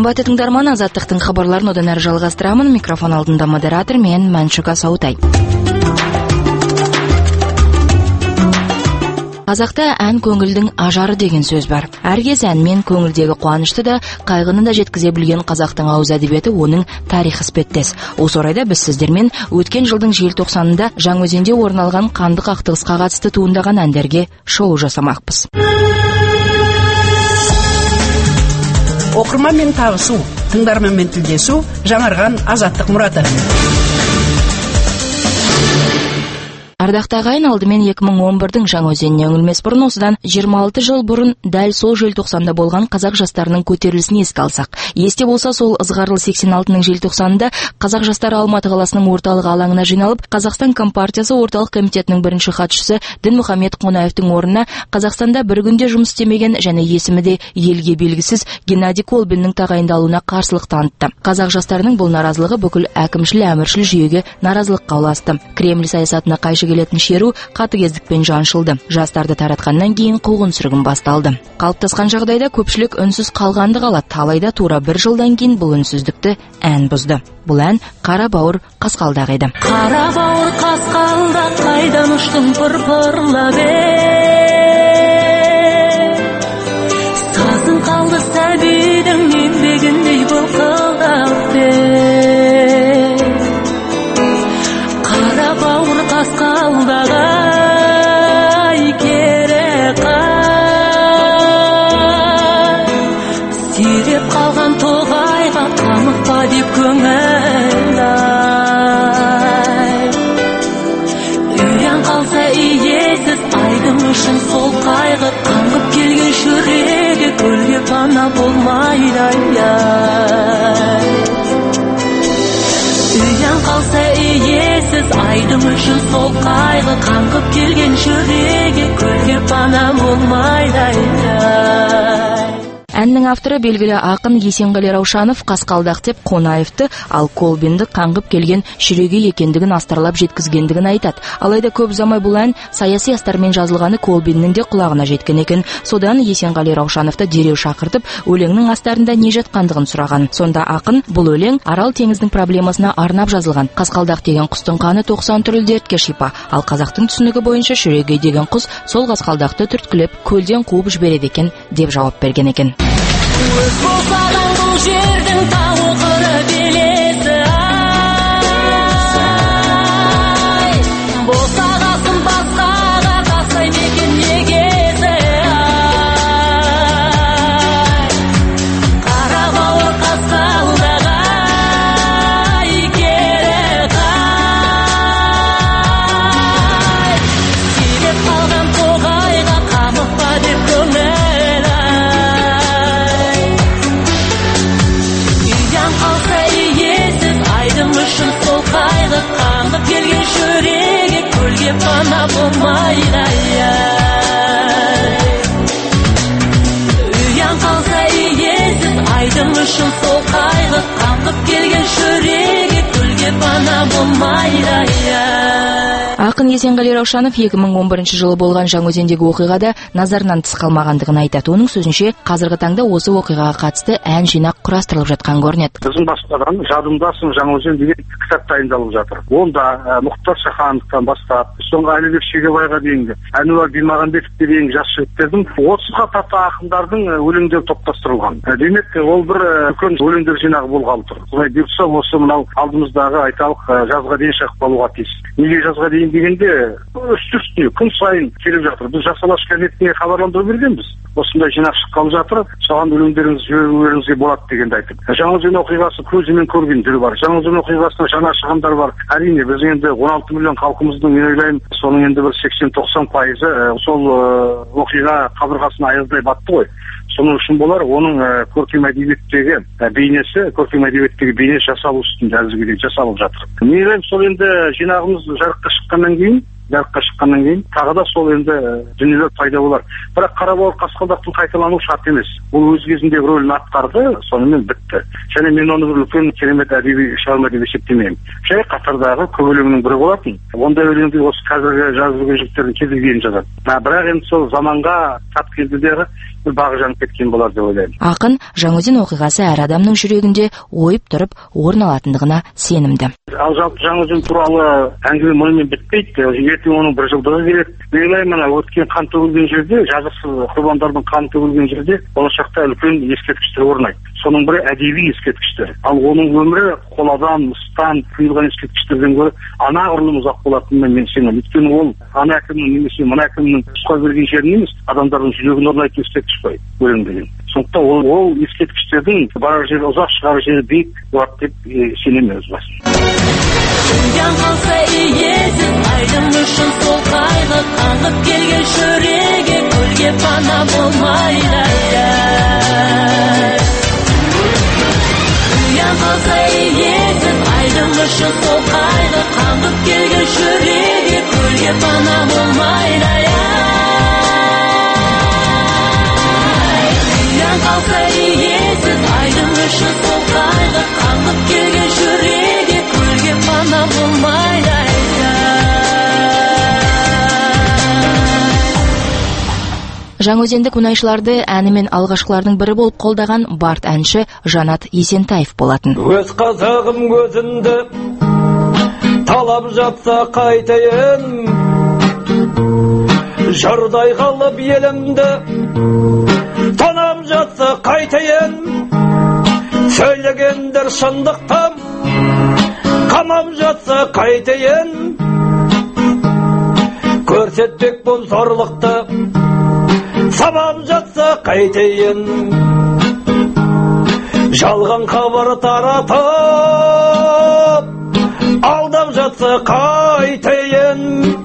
Кымбатты тыңдарман, Азаттыктын кабарларын одан әрі жалғастырамын. Микрофон алдында модератор мен Маншука Саутай. Қазақта ән көңілдің ажары деген сөз бар. Әркез әнмен көңілдегі қуанышты да, қайғыны да жеткізе білген қазақтың ауыз әдебиеті оның тарихы іспеттес. Осы орайда біз сіздермен өткен жылдың желтоқсанында Жаңаөзенде орын алған қанды қақтығысқа қатысты туындаған әндерге шоу жасамақпыз. Оқырманмен табысу, тыңдарманмен тілдесу, жаңарған азаттық мұраты. Ардақты ағайын, алдымен 2011-дің Жаңаөзеніне үңілмес бұрын, осыдан 26 жыл бұрын дәл сол желтоқсанда болған қазақ жастарының көтерілісін еске алсақ. Есте болса, сол ызғарлы 86-ның желтоқсанында қазақ жастары Алматы қаласының орталық алаңына жиналып, Қазақстан Компартиясы орталық комитетінің бірінші хатшысы Дінмұхамед Қонаевтың орнына Қазақстанда бір күнде жұмыс істемеген және есімі де елге белгісіз Геннадий Колбиннің тағайындалуына қарсылық танытты. Қазақ жастарының бұл наразылығы бүкіл әкімшіл-әміршіл жүйеге наразылыққа ұласты. Кремль саясатына қайшы келетін шеру қатыгездікпен жаншылды. Жастарды таратқаннан кейін қуғын-сүргін басталды. Қалыптасқан жағдайда көпшілік үнсіз қалғанды қалады. Алайда тура бір жылдан кейін бұл үнсіздікті ән бұзды. Бұл ән Қара бауыр қасқалдақ еді. Қара бауыр қасқалдақ, қайдан ұштың пыр-пырлап, сазың қалды сәбидің еңбегіндей былқылдап, қара бауыр қасқалдақ, ай кере қай, сиреп қалған тоғайға қамықпа деп көңіл ай. Үйен қалса иесіз айдың үшін сол қайғы, қаңғып келген жүрегі көлге пана болмайды ай. Үйен қалса иесіз айдың үшін сол қайғы, қаңғып келген жүрегі көлге пана болмайды ай. Әннің авторы белгілі ақын Есенғали Раушанов Қасқалдақ деп Қонаевты, ал Колбинді қаңғып келген жүрегі екендігін астарлап жеткізгендігін айтады. Алайда көп ұзамай бұл ән саяси астармен жазылғаны Колбиннің де құлағына жеткен екен. Содан Есенғали Раушановты дереу шақыртып, өлеңнің астарында не жатқандығын сұраған. Сонда ақын бұл өлең Арал теңіздің проблемасына арнап жазылған. Қасқалдақ деген құстың қаны 90 түрлі дертке шипа. Ал қазақтың түсінігі бойынша шүрегей деген құс сол қасқалдақты түрткілеп көлден қуып жібереді екен деп жауап берген екен. Өз болсадан бұл жердің тауы қыры белесі ай, босағасын басқаға тастай мекен негесі ай, қара бауыр қасқалдақ, ай кере қай, сиреп қалған тоғайға қамықпа деп көңіл. Үшін сол қайғы, қаңғып келген жүрегі көлге пана болмайды ай. Үйен қалса иесіз айдың үшін сол қайғы, қаңғып келген жүрегі көлге пана болмайды ай. Ақын Есенғали Раушанов 2011 жылы болған Жаңаөзендегі оқиғада назарынан тыс қалмағандығын айтады. Оның сөзінше, қазіргі таңда осы оқиғаға қатысты ән жинақ құрастырылып жатқан көрінеді. Біздің бастаған жадымдасың Жаңаөзен деген кітап дайындалып жатыр. Онда Мұхтар Шахановтан бастап, соңғы Әлібек Шегебайға дейінгі, Әнуар Бимағанбетовке дейінгі жас жігіттердің 30-ға тарта ақындардың өлеңдері топтастырылған. Демек, ол бір үлкен өлеңдер жинағы болғалы тұр. Құдай бұйыртса, осы мынау алдымыздағы айталық жазға дейін шығып қалуға тиіс. Неге жазға дейін дегенде үсті-үстіне күн сайын келіп жатыр. Біз жас алаш газетіне хабарландыру бергенбіз. Осындай жинақ шыққалы жатыр, соған өлеңдеріңіз жіберулеріңізге болады дегенді айтып. Жаңаөзен оқиғасы көзімен көрген түрі бар. Жаңаөзен оқиғасына жаны ашығандар бар. Әрине, біз енді 16 миллион халқымыздың, мен ойлаймын, соның енді бір 80-90% сол оқиға қабырғасына аяздай батты ғой. Соның үшін болар, оның көркем әдебиеттегі бейнесі жасалу үстінде әзірге жасалып жатыр. Мен ойлаймын, сол енді жинағымыз жарыққа шыққаннан кейін тағы да сол енді дүниелер пайда болар. Бірақ қара бауыр қасқалдақтың қайталануы шарт емес. Ол өз кезінде рөлін атқарды, сонымен бітті. Және мен оны бір үлкен керемет әдеби шығарма деп есептемеймін. Жай қатардағы көп өлеңнің бірі болатын. Ондай өлеңді осы қазіргі жазып жүрген жігіттердің кезі кейін жазады. Бірақ енді сол заманға тап келді дағы бір бағы жанып кеткен болар деп ойлаймын. Ақын Жаңаөзен оқиғасы әр адамның жүрегінде ойып тұрып орын алатындығына сенімді. Ал жалпы Жаңаөзен туралы әңгіме мұнымен бітпейді. Ертең оның бір жылдығы келеді. Мен ойлаймын, өткен қан төгілген жерде, жазықсыз құрбандардың қан төгілген жерде болашақта үлкен ескерткіштер орнайды. Соның бірі әдеби ескерткіштер. Ал оның өмірі қоладан, мыстан құйылған ескерткіштерден гөрі анағұрлым ұзақ болатынына мен сенемін. Өйткені ол ана әкімнің немесе мына әкімнің нұсқау берген жерін емес, адамдардың жүрегін орнайтын ескерткіш қой, өлеңдеген. Сондықтан ол ескерткіштердің барар жері ұзақ, шығар жері биік болады деп сенемін өз басым. Дүниян қалса иесіз айдың үшін сол қайғы қаңғып келген шөреге көлге пана болмайды. Дүниян қалса иесіз айдың үшін сол қайғы қаңғып келген шөреге көлге пана болмайды. Дүниян қалса иесіз айдың үшін сол қайғы қаңғып келген шөреге көлге пана болмайды. Жаңаөзендік мұнайшыларды әнімен алғашқылардың бірі болып қолдаған бард әнші Жанат Есентаев болатын. Өз қазағым көзінді талап жатса қайтайын, жырдай қалып елімді тонап жатса қайтайын, сөйлегендер шындықтан қамап жатса қайтайын, көрсетпек бұл зорлықты сабап жатса қайтайын, жалған хабар таратып алдап жатса қайтайын,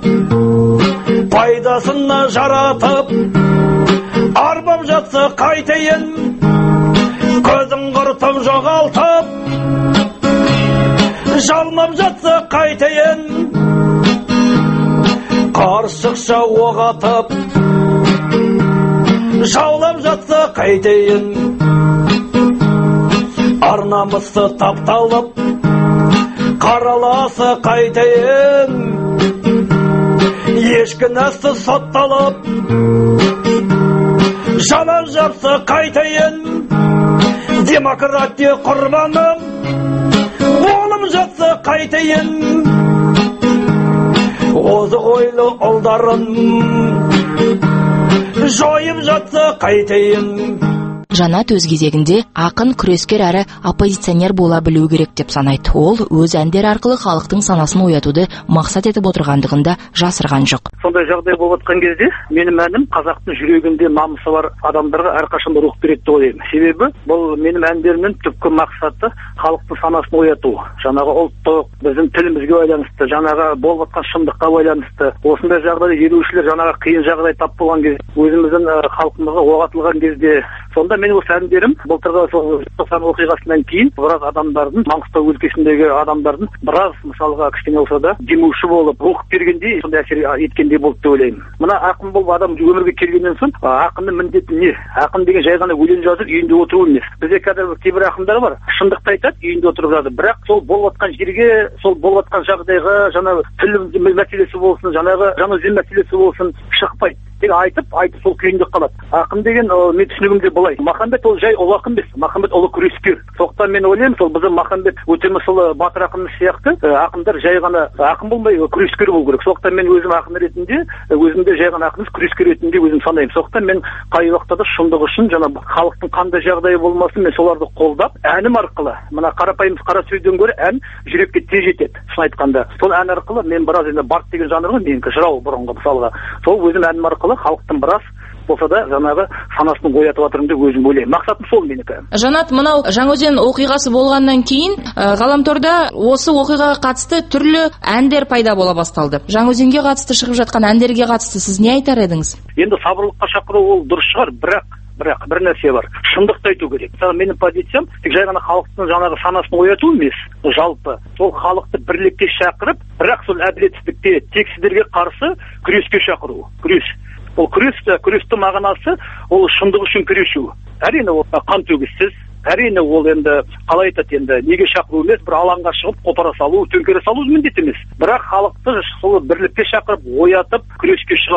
пайдасына жаратып арбап жатса қайтайын, көзін құртып жоғалтып жалмап жатса қайтайын, қаршықша оқ атып жаулап жатса қайтайын, ар-намысы тапталып қараласа қайтайын, ешкінәсі сотталып жалап жапса қайтайын, демократия құрбаным болып жатса қайтайын, озық ойлы ұлдарын жойып жатса қайтайын. Жанат өз кезегінде ақын, күрескер әрі оппозиционер бола білу керек деп санайды. Ол өз әндер арқылы халықтың санасын оятуды мақсат етіп отырғандығында жасырған жоқ. Сондай жағдай болып жатқан кезде менің әнім қазақтың жүрегінде намысы бар адамдарға әрқашан рух береді деп ойлаймын. Себебі бұл менің әндерімнің түпкі мақсаты халықтың санасын ояту. Жаңағы ұлттық, біздің тілімізге байланысты, жаңағы болып жатқан шындыққа байланысты. Осындай жағдайда ерушілер жаңағы қиын жағдай тап болған кезде, өзіміздің халқымызға оқ атылған кезде, сонда мен осы әндерім былтырғы сол оқиғасынан кейін біраз адамдардың, Маңғыстау өлкесіндегі адамдардың біраз мысалға кішкене болса да демеуші болып рух бергендей, сондай әсер еткендей болды деп ойлаймын. Мына ақын болып адам өмірге келгеннен соң ақынның міндеті не? Ақын деген жай ғана өлең жазып үйінде отыру емес. Бізде қазір кейбір ақындар бар, шындықты айтады, үйінде отырып жатыр, бірақ сол болып жатқан жерге, сол болып жатқан жағдайға, жаңағы тіл мәселесі болсын, жаңағы Жаңаөзен мәселесі болсын, шықпайды. Тек айтып сол күйінде қалады. Ақын деген мен түсінігімде былай. Махамбет ол жай ұлы ақын емес. Махамбет ұлы күрескер. Сондықтан мен ойлаймын, сол біздің Махамбет Өтемісұлы батыр ақынымыз сияқты ақындар жай ғана ақын болмай күрескер болу керек. Сондықтан мен өзім ақын ретінде, өзімде жай ғана ақын емес, күрескер ретінде өзім санаймын. Сондықтан мен қай уақытта да шындық үшін жаңа халықтың қандай жағдайы болмасын, мен соларды қолдап, әнім арқылы, мына қарапайым қара сөзден гөрі ән жүрекке тез жетеді. Шын айтқанда, сол ән арқылы мен біраз енді бард деген жанрға, менікі жырау бұрынғы мысалға, сол өзім әнім арқылы халықтың біраз болса да жаңағы санасын оятып жатырмын деп өзім ойлаймын. Мақсатым сол менікі. Жанат, мынау Жаңаөзен оқиғасы болғаннан кейін ғаламторда осы оқиғаға қатысты түрлі әндер пайда бола басталды. Жаңаөзенге қатысты шығып жатқан әндерге қатысты сіз не айтар едіңіз? Енді сабырлыққа шақыру ол дұрыс шығар, бірақ бір нәрсе бар. Шындықты айту керек. Мысалы менің позициям тек жай ғана халықтың жаңағы санасын ояту емес, жалпы сол халықты бірлікке шақырып, бірақ сол әділетсіздікке, тексіздерге қарсы күреске шақыру. Күрес. Ол күрестің мағынасы ол шындық үшін күрешу. Әрине ол қан төгіссіз, әрине ол енді қалай айтады, енді неге шақыру емес, бір алаңға шығып қопара салу, төңкере салу міндет емес. Бірақ халықты сол бірлікке шақырып, оятып, күреске шығару.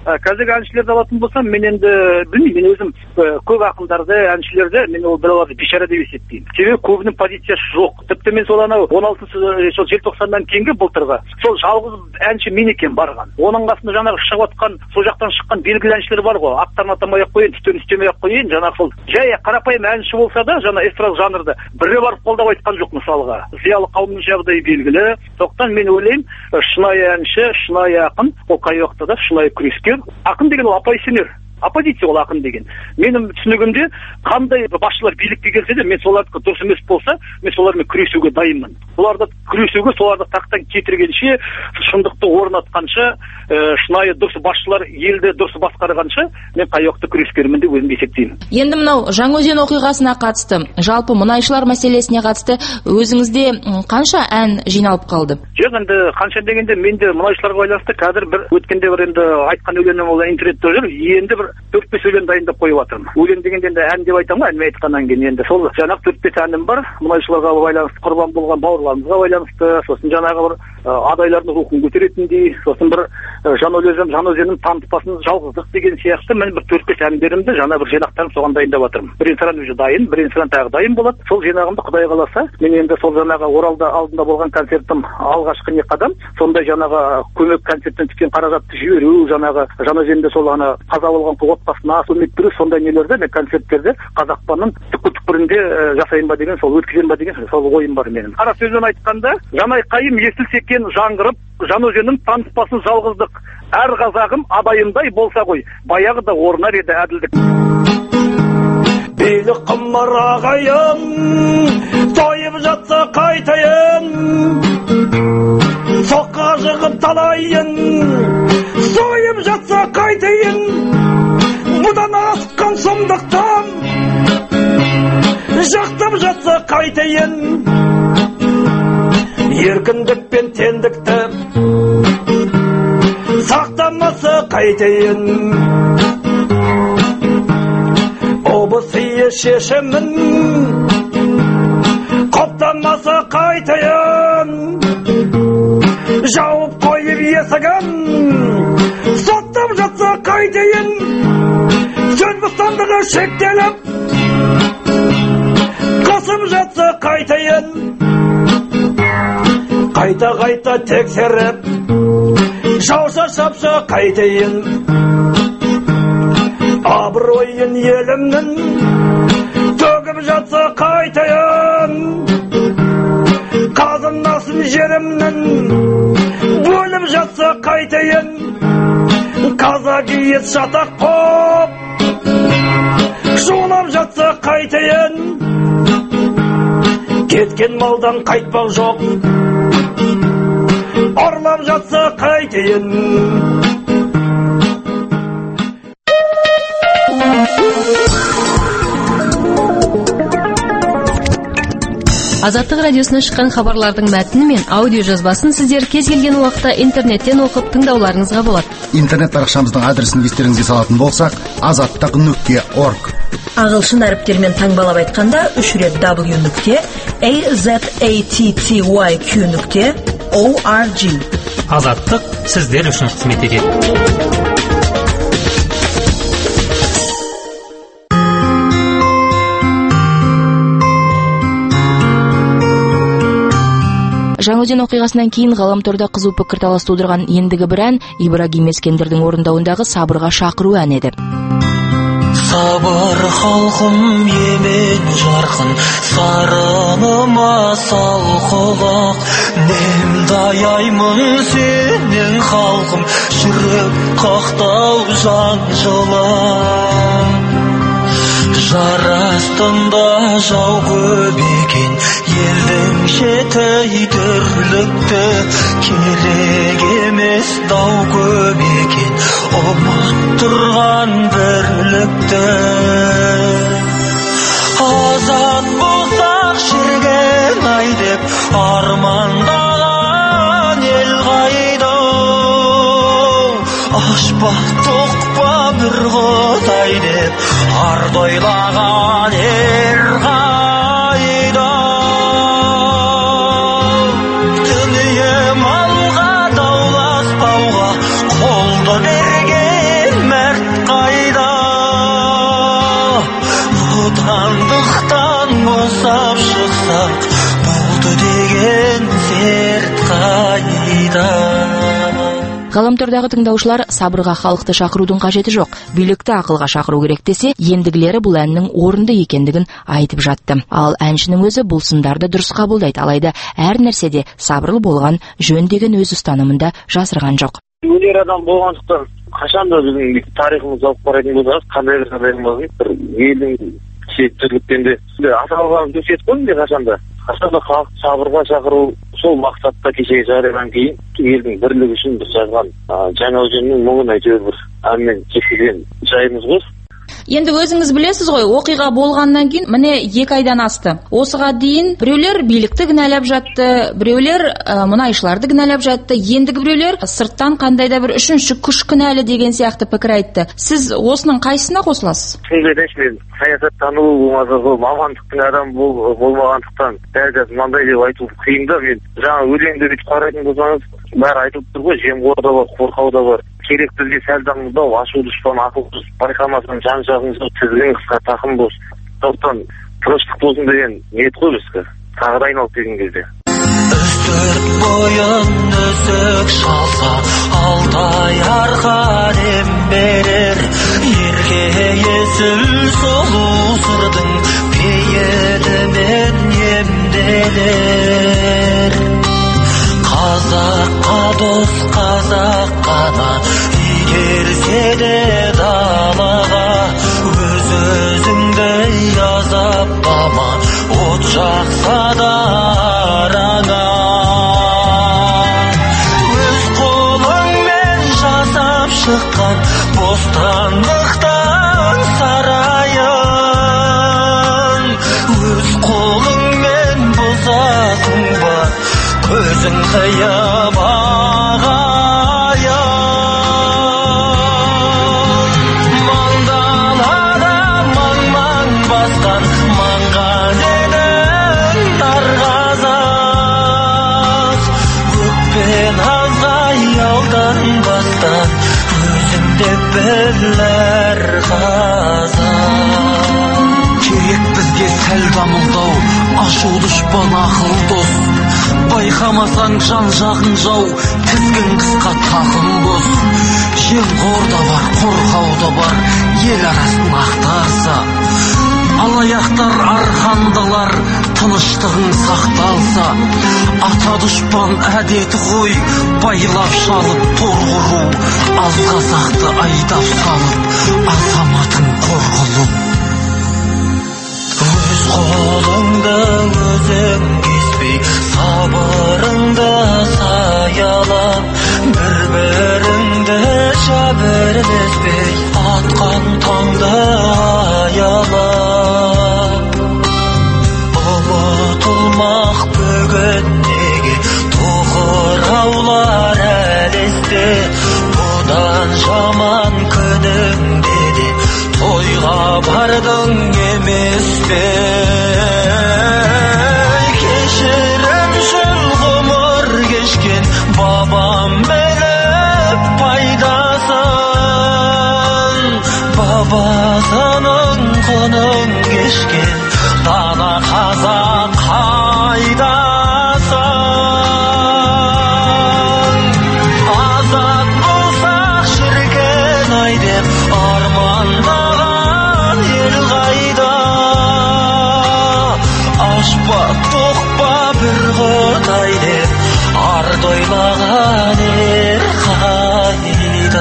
Қазіргі әншілерді алатын болсам, мен енді білмеймін, мен өзім көп ақындарды, әншілерді мен ол бір алады бишара деп есептеймін. Себебі көбінің позициясы жоқ. Тіпті мен сол анау 16 желтоқсаннан кейінгі былтырғы сол жалғыз әнші мен екен барған. Оның қасында жаңағы шығып отқан, сол жақтан шыққан белгілі әншілер бар ғой. Аттарын атамай-ақ қояйын, түстерін істемей-ақ қояйын, жаңағы сол жай қарапайым әнші болса да, жаңа эстрада жанрда бірі барып қолдап айтқан жоқ мысалға. Зиялы қауымның жағдайы белгілі. Сондықтан мен ойлаймын, шынайы әнші, шынайы ақын, ол қай уақытта да шынайы күрескер. Ақын деген ол оппозиционер. Оппозиция ол ақын деген. Менің түсінігімде қандай басшылар билікке келсе де, мен солардікі дұрыс емес болса, мен солармен күресуге дайынмын. Соларды күресуге, соларды тақтан кетіргенше, шындықты орнатқанша, шынайы дұрыс басшылар елді дұрыс басқарғанша, мен қай уақытта күрескермін деп өзім есептеймін. Енді мынау Жаңаөзен оқиғасына қатысты, жалпы мұнайшылар мәселесіне қатысты өзіңізде қанша ән жиналып қалды? Жоқ, енді қанша дегенде менде мұнайшыларға байланысты қазір бір өткенде бір енді айтқан өлеңім ол интернетте жүр, енді бір 4-5 өлең дайындап қойып жатырмын. Өлең дегенде енді ән деп айтамын, әнмен айтқаннан кейін енді сол жаңағы 4-5 әнім бар. Мұнайшыларға байланысты, құрбан болған бауырларымызға байланысты, сосын жаңағы бір адайлардың рухын көтеретіндей, сосын бір Жаңаөзеннің танытпасын жалғыздық деген сияқты мен бір 4-5 әндерімді жаңа бір жинақтарым соған дайындап жатырмын. Бірен саран уже дайын, бірен саран тағы дайын болады. Сол жинағымды Құдай қаласа, мен енді сол жаңағы Оралда алдында болған концертім алғашқы не қадам, сондай жаңағы көмек концерттен түскен қаражатты жіберу, жаңағы Жаңаөзенде сол ана қаза болған отбасына көмек беру, сондай нелерде мен концерттерде Қазақстанның түкпір-түкпірінде жасайын ба деген, сол өткізем ба деген сол ойым бар менің. Қара сөзбен айтқанда, жанайқайым естілсе екен жаңғырып, Жаңаөзеннің таныспасын жалғыздық. Әр қазағым адайымдай болса ғой, баяғыда орнар еді әділдік. Билік қымыр ағайын, тойып жатса қайтайын, соққа жығып талайын, сойып жатса қайтайын, бұдан асқан сұмдықтан, жақтап жатса қайтайын, еркіндік пен теңдікті сақтамасы қайтайын, обысыйы шешімін құптамасы қайтайын, жауып қойып есігін соттап жатса қайтайын, сөз бостандығы шектеліп қысып жатса қайтайын, қайта тексеріп жауша шапша қайтайын, абыройын елімнің төгіп жатса қайтайын, қазынасын жерімнің бөліп жатса қайтайын, қазақ ет шатақ қоп шулап жатса қайтайын, кеткен малдан қайтпақ жоқ, ұрлап жатса қайтайын. Азаттық радиосына шыққан хабарлардың мәтіні мен аудио жазбасын сіздер кез келген уақытта интернеттен оқып тыңдауларыңызға болады. Интернет парақшамыздың адресін естеріңізге салатын болсақ, azаттық.org. Ағылшын әріптермен таңбалап айтқанда 3 рет w.azattyq.org. Азаттық сіздер үшін қызмет етеді. Жаңаөзен оқиғасынан кейін ғаламторда қызу пікірталас тудырған ендігі бір ән Ибрагим Ескендірдің орындауындағы Сабырға шақыру әні еді. Сабыр халқым емен жарқын, сарыныма сал құлақ, немді аяймын сенің халқым, жүрек қақтау жан жылап. Жар астында жау көп екен, елдің жеті түрлікті, керек емес дау көп екен, ұмыт тұрған бірлікті. Азат болсақ шірген-ай деп армандаған ел қайда, ашпа тоқпа бір құдай деп арды ойлаған ер қайда. Дүние малға дауласпауға қолды берген жасап шықсақ, болды деген серт қайда? Ғаламтордағы тыңдаушылар сабырға халықты шақырудың қажеті жоқ, билікті ақылға шақыру керек десе, ендігілері бұл әннің орынды екендігін айтып жатты. Ал әншінің өзі бұл сындарды дұрыс қабылдайды, алайда әр нәрседе сабырлы болған жөн деген өз ұстанымында жасырған жоқ. Өнер адам болғандықтан қашанда біздің тарихымызды алып қарайтын болсақ, қандай бір жағдай болмасын, бір елдің тірліктен де аталған өсиет қой менде қашанда халық сабырға шақыру, сол мақсатта кешегі жағдайдан кейін елдің бірлігі үшін біз жазған Жаңаөзеннің мұңын әйтеуір бір әнмен жеткізген жайымыз ғой. Енді өзіңіз білесіз ғой, оқиға болғаннан кейін міне 2 айдан асты. Осыға дейін біреулер билікті кінәлап жатты, біреулер мұнайшыларды кінәлап жатты, ендігі біреулер сырттан қандайда бір үшінші күш кінәлі деген сияқты пікір айтты. Сіз осының қайсысына қосыласыз? Мен саясаттану болмаса сол мамандықтың адам болмағандықтан дәл мынандай деп айту қиын да. Мен жаңа өлеңді бүйтіп қарайтын болсаңыз, бәрі айтылып тұр ғой, жемқор да бар, қорқау да бар. Керек бізге сәл дамылдау, ашу дұшпан, ақылсыз, байқамасаң жан-жағыңызға тізгін қысқа тақым болсын. Сондықтан тыныштық болсын деген ниет қой бізге. Тағы да айналып келген кезде. Үстірт бойын үсік шалса, алтай арқа дем берер. Ерге есіл солу сырдың пейілімен емделер. Қазаққа дос, қазақ қана игерсе де далаға, өз-өзіңді азаптама, от жақса да араңа. Өз қолыңмен жасап шыққан бостандықтан сарайын, өз қолыңмен бұзасың ба көзің қиып ағайын. Маңдалада маң-маң басқан маңғазенің арғазақ, өкпен азғай алданбастан өзіңде білер қазақ. Керек бізге сәл дамылдау, ашу дұшпан, ақыл дос. Байқамасаң жан-жағың жау, тізгін қысқа тақым бос. Жемқор да бар, қорқау да бар, ел арасын ақтарса. Алаяқтар, арқандылар, тыныштығың сақталса. Ата дұшпан әдеті ғой, байлап шалып тор құру. Аз қазақты айдап салып, азаматын қорғылу. Өз қолыңды өзің кеспей, сабырыңды саялап, бір-біріңді жәбірлеспей, атқан таңды аялап. Ұмытылмақ бүгіндегі тоқыраулар әлесте, бұдан жаман күніңде де тойға бардың емес пе? Кешірімшіл ғұмыр кешкен бабам біліп пайдасын, бабасының құнын кешкен дана қазақ қайдасың? Азат болсақ шіркін ай деп армандаған ел қайда? Ашпа тоқпа бір құдай деп арды ойлаған ер қайда?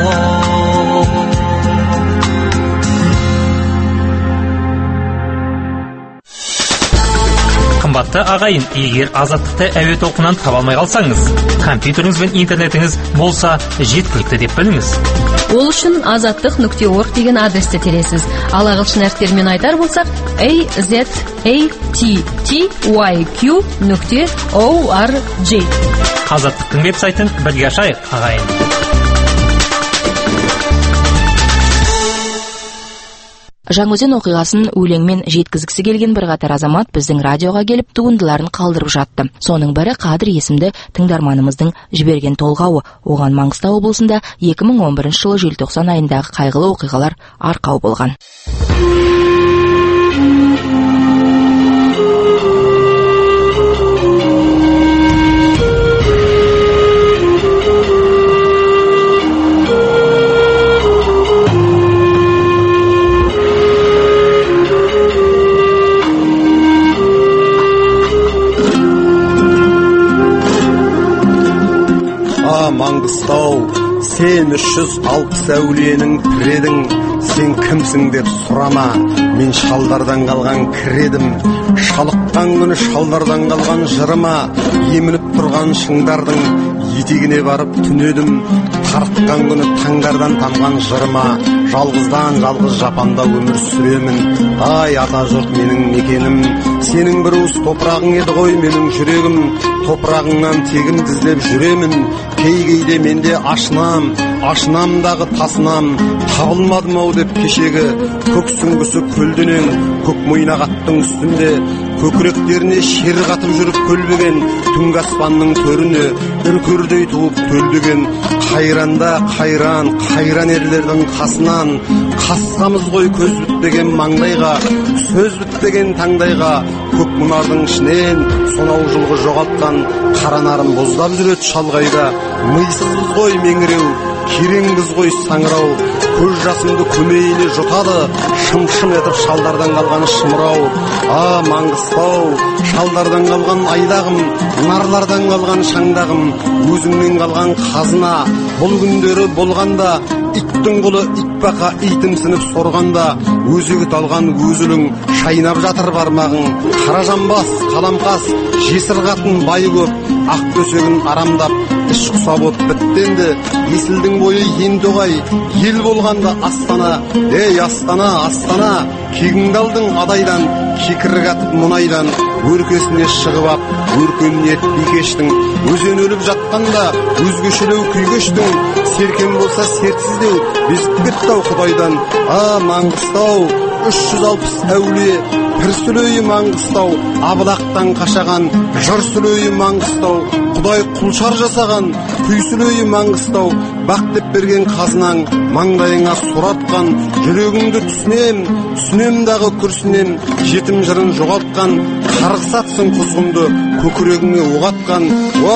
Қымбатты ағайын, егер азаттықты әуе толқынынан таба алмай қалсаңыз, компьютеріңіз бен интернетіңіз болса жеткілікті деп біліңіз. Ол үшін azatliq.org деген адресті тересіз. Ал ағылшын әріптерімен айтар болсақ, azattyq.org. Азаттықтың веб-сайтын бірге ашайық, ағайын. Жаңаөзен оқиғасын өлеңмен жеткізгісі келген бірқатар азамат біздің радиоға келіп туындыларын қалдырып жатты. Соның бірі Қадыр есімді тыңдарманымыздың жіберген толғауы. Оған Маңғыстау облысында 2011 жылы желтоқсан айындағы қайғылы оқиғалар арқау болған. Сен 360 әулиенің тіредің, сен кімсің деп сұрама, мен шалдардан қалған кіредім. Шалыққан күні шалдардан қалған жырыма, емініп тұрған шыңдардың етегіне барып түнедім. Тартқан күні таңдардан тамған жырыма, жалғыздан жалғыз жапанда өмір сүремін. Ай ата жұрт менің мекенім, сенің бір уыс топырағың еді ғой менің жүрегім. Топырағыңнан тегім тізлеп жүремін. Кейде менде ашынамдағы тасынам. Табылмадым ау деп кешегі көк сүңгісі көлденең, көк мойнақ аттың үстінде көкіректеріне шер қатып жүріп көлбеген, түнгі аспанның төріне үркердей туып төлдеген. Қайранда қайран ерлердің қасынан, қасқамыз ғой көз бітпеген маңдайға, сөз бітпеген таңдайға. Көк мұнардың ішінен сонау жылғы жоғалтқан қара нарын боздап жүреді шалғайда. Мыйсызбыз ғой меңіреу, кереңбіз ғой саңырау, көз жасымды көмейіне жұтады шым-шым етіп шалдардан қалған шымырау. Маңғыстау, шалдардан қалған айдағым, нарлардан қалған шаңдағым, өзіңнен қалған қазына. Бұл күндері болғанда иттің құлы итбақа итімсініп сорғанда, өзегі талған өзілің шайнап жатыр бармағың. Қара жамбас, қаламқас, жесір қатын байы көп, ақ төсегін арамдап іш құсап от біттенді. Есілдің бойы енді оғай, ел болғанда Астана. Ей Астана, Астана, кегіңді алдың адайдан, кекірік атып мұнайдан. Өркесіне шығып ап, өркеніне бикештің. Өзен өліп жатқанда өзгешелеу күйгештің. Серкен болса сертсіздеу, безіп кетті Құдайдан. Маңғыстау, 360 әулие, пір сүлейі Маңғыстау, абылақтан қашаған жыр сүлейі Маңғыстау. Құдай құлшар жасаған күй сүлейі Маңғыстау. Бақ деп берген қазынаң маңдайыңа сұратқан, жүрегіңді түсінем дағы күрсінем. Жетім жырын жоғалтқан, қарғысатсың құзғынды көкірегіңе оғатқан.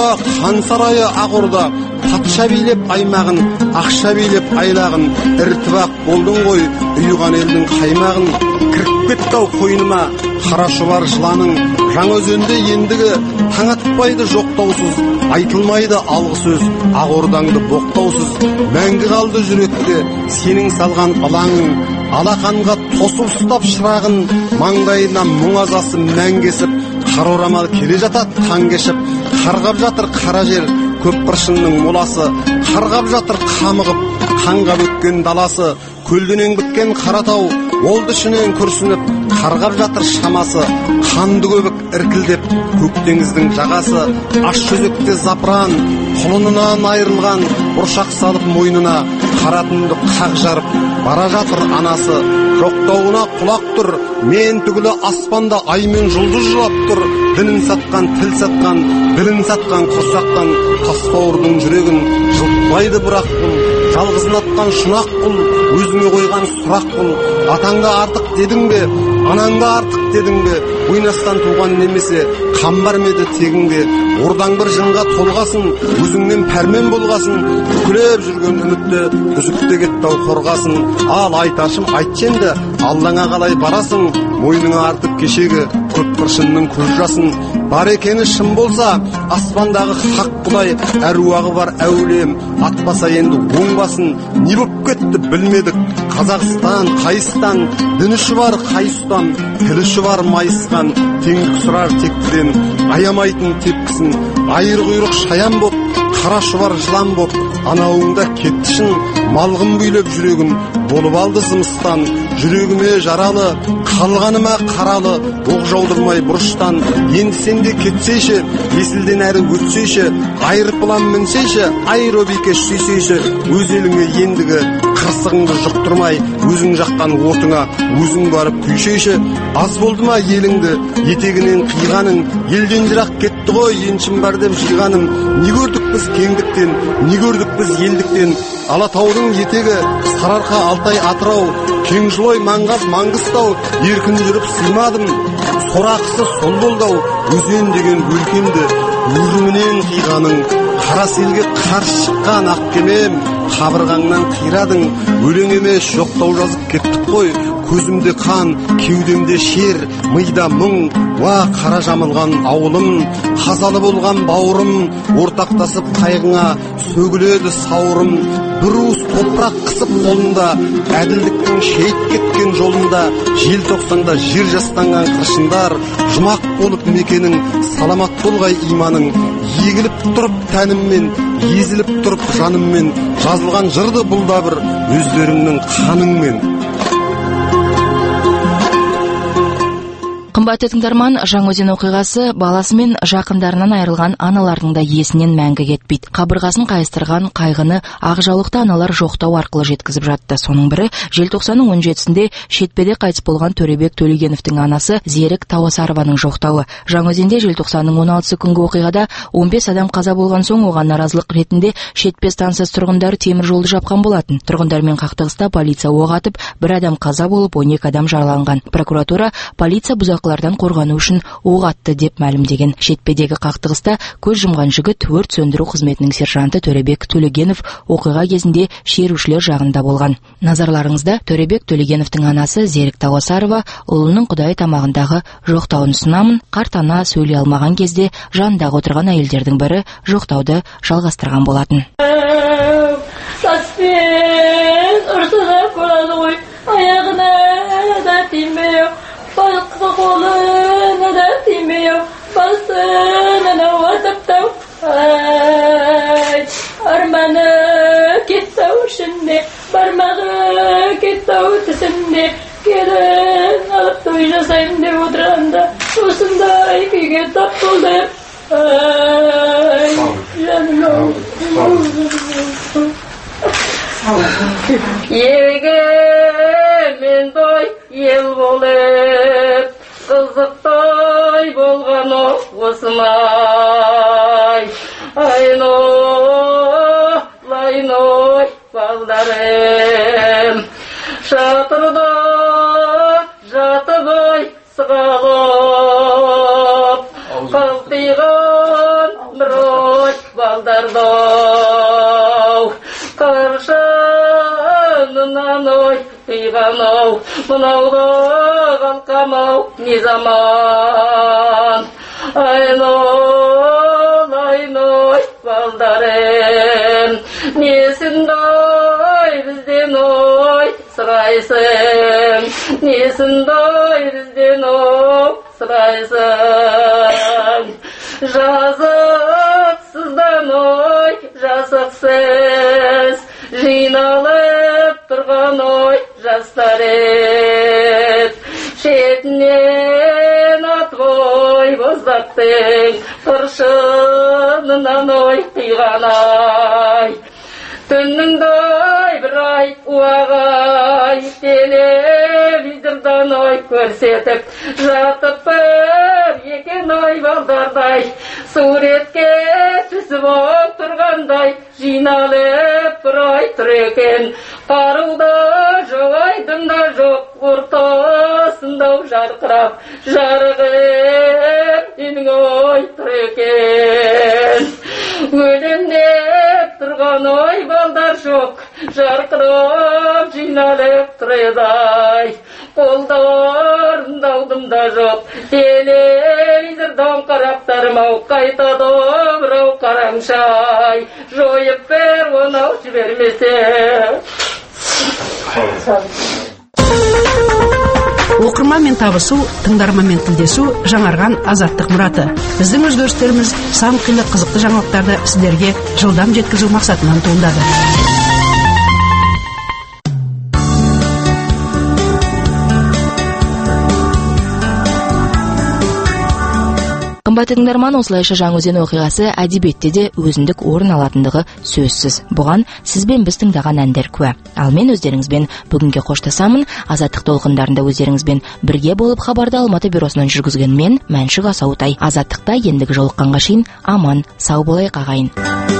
Қан сарайы Ақорда, патша билеп аймағын, ақша билеп айлағын. Іртібақ болдың ғой ұйыған елдің қаймағын. Кіріп кетті қойныма қара шұбар жыланың. Жаңаөзенде ендігі таң атпайды жоқтаусыз, айтылмайды алғы сөз Ақордаңды боқтаусыз. Мәңгі қалды жүректе сенің салған ылаңың, алақанға тосып ұстап шырағын. Маңдайына мұң азасы мәңгесіп, қара орамал келе жатады таң кешіп. Қарғап жатыр қара жер көппыршынның моласы, қарғап жатыр қамығып қанға бөккен даласы. Көлденең біткен қаратау олды ішінен күрсініп, қарғап жатыр шамасы. Қанды көбік іркілдеп көк теңіздің жағасы. Аш жөзекте запыран құлынынан айырылған, бұршақ салып мойнына қаратынды қақ жарып бара жатыр анасы. Жоқтауына құлақ тұр, мен түгілі аспанда ай мен жұлдыз жылап тұр. Дінін сатқан, тіл сатқан, білін сатқан құрсақтан тасбауырдың жүрегін жылтпайды бірақ бұл. Жалғызын атқан шұнақ құл, өзіңе қойған сұрақ құл. Атаңға артық дедің бе, анаңға артық дедің бе? Ойнастан туған немесе қамбар меді тегіңде? Ордаң бір жынға толғасын, өзіңнен пәрмен болғасын. Күлеп жүрген үмітті үзікте кеттау қорғасын. Ал айташым айтченді, Аллаңа қалай барасың? Мойныңа артып кешегі көппыршынның көз жасын. Бар екені шын болса, аспандағы хақ Құдай, әруағы бар әулием, атпаса енді оңбасын. Не боп кетті білмедік, Қазақстан, Қайыстан, дініші бар қайыстан, тіліші бар майысқан. Теңдік сұрар тектіден, аямайтын тепкісін. Айыр құйрық шаян боп, қара шұбар жылан боп, анауыңда кеттішін. Малғын бүйлеп жүрегім болып алды зымыстан. Жүрегіме жаралы, қалғаныма қаралы, оқ жаудырмай бұрыштан. Енді сенде кетсейші, есілден әрі өтсейші, айырып бұлан мінсейші, айыр обикеш сүйсейші. Өз еліңе ендігі қырсығыңды жұқтырмай, өзің жаққан отыңа өзің барып күйшейші. Аз болды ма еліңді етегінен қиғаның, елден жырақ кетті ғой еншім бар деп жиғаным. Не көрдік біз кеңдіктен, не көрдік біз елдіктен? Алатаудың етегі, Сарыарқа, Алтай, Атырау, Кеңжылой, Маңғаз, Маңғыстау, еркін жүріп сыймадым. Сорақысы сол болдау, өзен деген өлкемді өрімінен қиғаның. Қара селге қарсы шыққан ақ кемем, қабырғаңнан қирадың. Өлең емес жоқтау жазып кеттік қой, көзімде қан, кеудемде шер, мида мұң, уа қара жамылған ауылым, қазалы болған бауырым, ортақтасып қайғыңа сөгіледі сауырым. Бір уыс топырақ қысып қолында, әділдіктің шейіт кеткен жолында, желтоқсанда жер жастанған қыршындар, жұмақ болып мекенің, саламат болғай иманың, егіліп тұрып тәніммен, езіліп тұрып жаныммен, жазылған жырды бұл да бір өздеріңнің қаныңмен. Қымбатты тыңдарман, Жаңаөзен оқиғасы баласы мен жақындарынан айырылған аналардың да есінен мәңгі кетпейді. Қабырғасын қайыстырған қайғыны ақ жаулықты аналар жоқтау арқылы жеткізіп жатты. Соның бірі желтоқсанның 17-сінде шетпеде қайтыс болған Төребек Төлегеновтің анасы Зерік Тауасарованың жоқтауы. Жаңаөзенде желтоқсанның 16-сы күнгі оқиғада 15 адам қаза болған соң оған наразылық ретінде шетпе станциясы тұрғындары темір жолды жапқан болатын. Тұрғындармен қақтығыста полиция оқ атып, бір адам қаза болып, 12 адам жараланған. Прокуратура полиция бұзақылардан қорғану үшін оқ атты деп мәлімдеген. Шетпедегі қақтығыста көз жұмған жігіт өрт сөндіру қызметінің сержанты Төребек Төлегенов оқиға кезінде шерушілер жағында болған. Назарларыңызда Төребек Төлегеновтың анасы Зерік Тауасарова ұлының құдай тамағындағы жоқтауын ұсынамын. Қарт ана сөйлей алмаған кезде жанындағы отырған әйелдердің бірі жоқтауды жалғастырған болатын. Аяғына да тимеу, балқы қолына да тимеу, басына уатыптау. Арманы кеттау ішінде, бармағы кеттау тісінде, келін алып той жасайын деп отырғанда, осындай күйге тап болды. Жаным-ау. Егемен той ел болып, қызықтай болған осымай. Айной, балдарым, шатырда жатып ой сығалып, қылтиған бір ой балдардау. Қаршанынан ой қиған-ау, мұнауға қалқам-ау не заман. Айной, балдарым, несіндей бізден ой сұрайсың, несіндей бізден ой сұрайсың. Жазықсыздан ой жасықсыз, жиналып тұрған ой жастар ед. Шетінен атып ой боздақтың, қыршынынан ой қиған-ай. Түнніңдай бір ай уағай, телевизордан ой көрсетіп, жатып бір екен ой балдардай, суретке түсіп отырғандай, жиналып бір ай тұр екен. Қаруда жоқ, айдында жоқ, ортасында жарқырап, жарығып менің ой тұр екен. Өлеңдеп тұрған ой балдар жоқ, жарқырап жиналып тұр еді-ай. Қолдарындаудым да жоқ, телевизордан қараптарым-ау, қайтады бірау қараңшай, жойып бер онау жібермесе. Оқырманмен табысу, тыңдарманмен тілдесу жаңарған азаттық мұраты. Біздің өзгерістеріміз сан қилы қызықты жаңалықтарды сіздерге жылдам жеткізу мақсатынан туындады. Қымбатты тыңдарман, осылайша Жаңаөзен оқиғасы әдебиетте де өзіндік орын алатындығы сөзсіз. Бұған сіз бен біз тыңдаған әндер куә. Ал мен өздеріңізбен бүгінге қоштасамын. Азаттық толқындарында өздеріңізбен бірге болып хабарды Алматы бюросынан жүргізген мен Мәншүк Асауытай. Азаттықта ендігі жолыққанға шейін аман, сау болайық ағайын.